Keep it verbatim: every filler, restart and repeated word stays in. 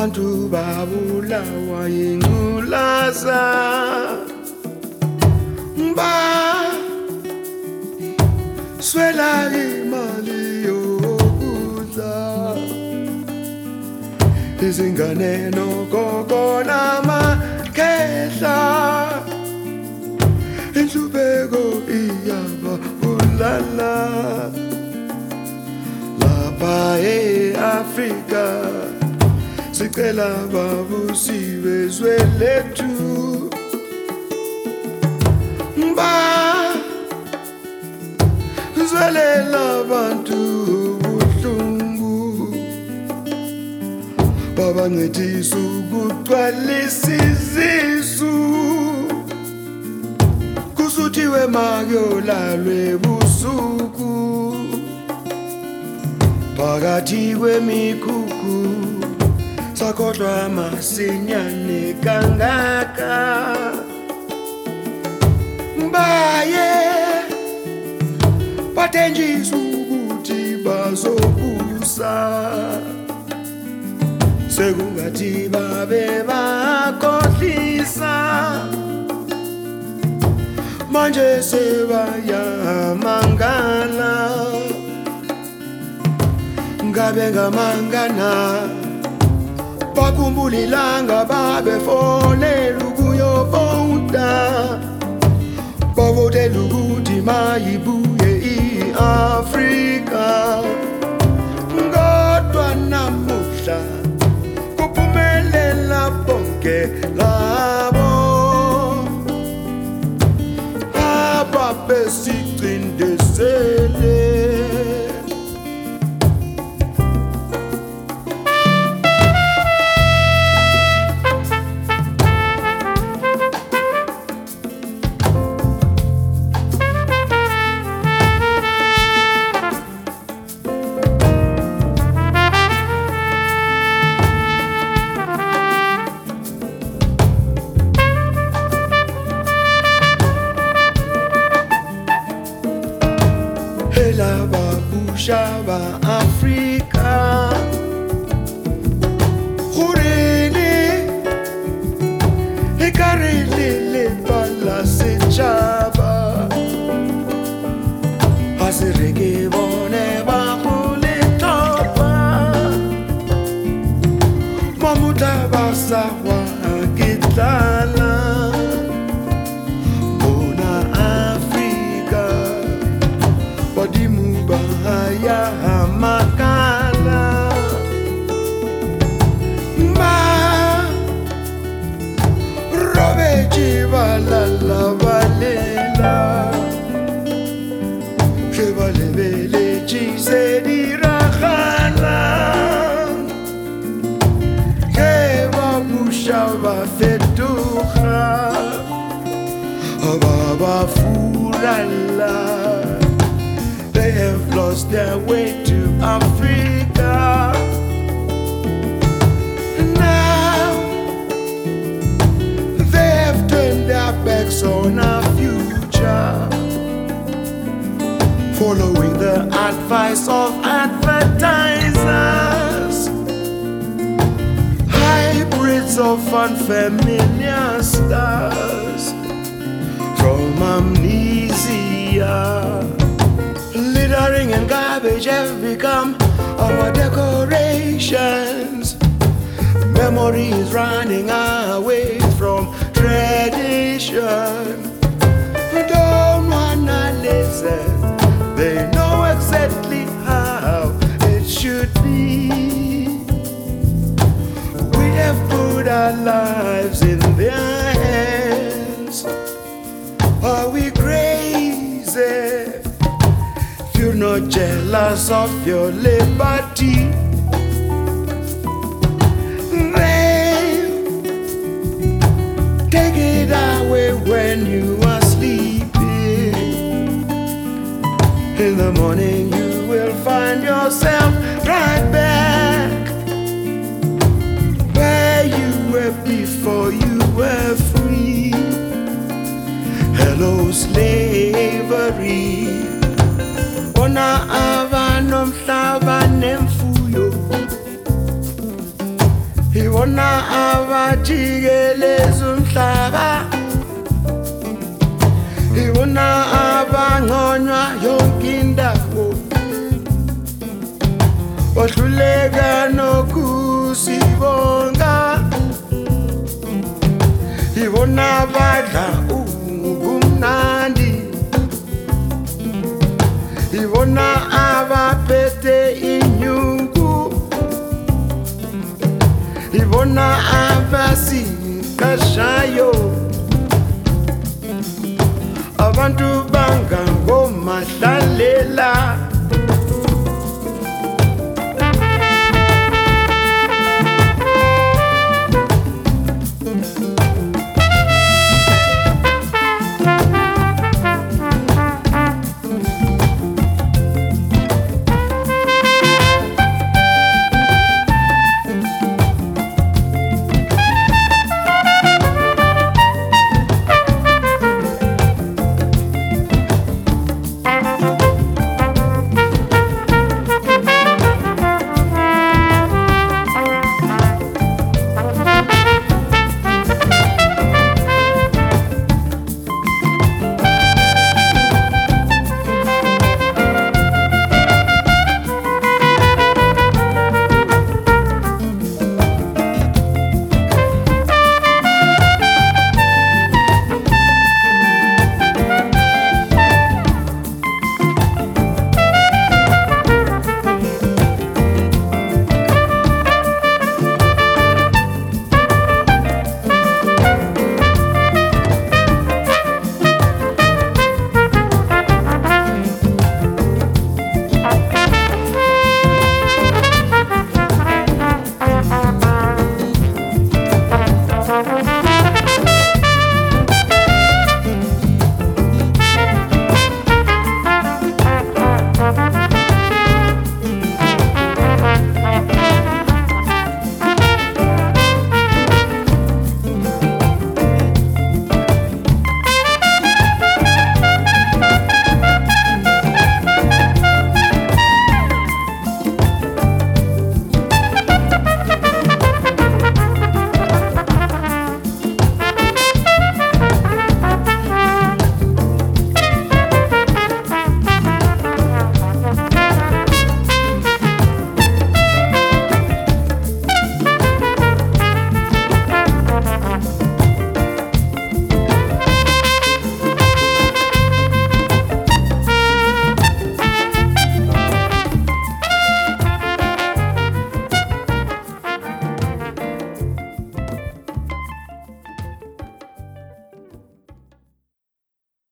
Abantu babulawa yingculaza Mba swela imali yokudla Izingane nogogo namakhehla Inhlupeko iyaba ulala Lapha e-Afrika Sicela babusiwe zwethu Mba Zwelela abantu buhlungu Baba ncedisa ukugcwalisa izisu Kusuthiwe makuyolalwe busuku Phakathi kwemikhukhu Sakhohlwa masinyane kangaka Mbaye Bathenjiswa ukuthi bazobusa Sekungathi babe bakhohlisa Manje sebayamangala Ngabe ngamangana Bakhumbula ilanga babefonela ukuyovota Bavotela ukuthi mayibuye i-Afrika Kodwa namuhla kuphumelela bonke labo Ababesigcindezele Hela babusha ba Afrika Khurele Ekarele le bala setjhaba Asireke bone ba khule topa Mamuta basa wa kitlala Ya makala Mba Robe chibala la valela Chebalebele chise diragala Keba bushava fetuha Ababa furala They have lost their way to Africa. Now they have turned their backs on our future, following the advice of advertisers, hybrids of unfamiliar stars from amnesia. Littering and garbage have become our decorations. Memory is running away from tradition. Don't wanna listen, they know exactly how it should be. We have put our lives in their hands. Are we crazy? You're not jealous of your liberty. Then take it away when you are sleeping. In the morning you will find yourself right back where you were before you were free. Hello slavery. Ona avanomhlaba nemfuyo. ibona abajikeleza umhlaba, ibona abangconywa yonke indawo, ohluleka nokusibonga, ibona badla ubumnandi, ibona abaphethe inyungu, ibona abasiqashayo, abantu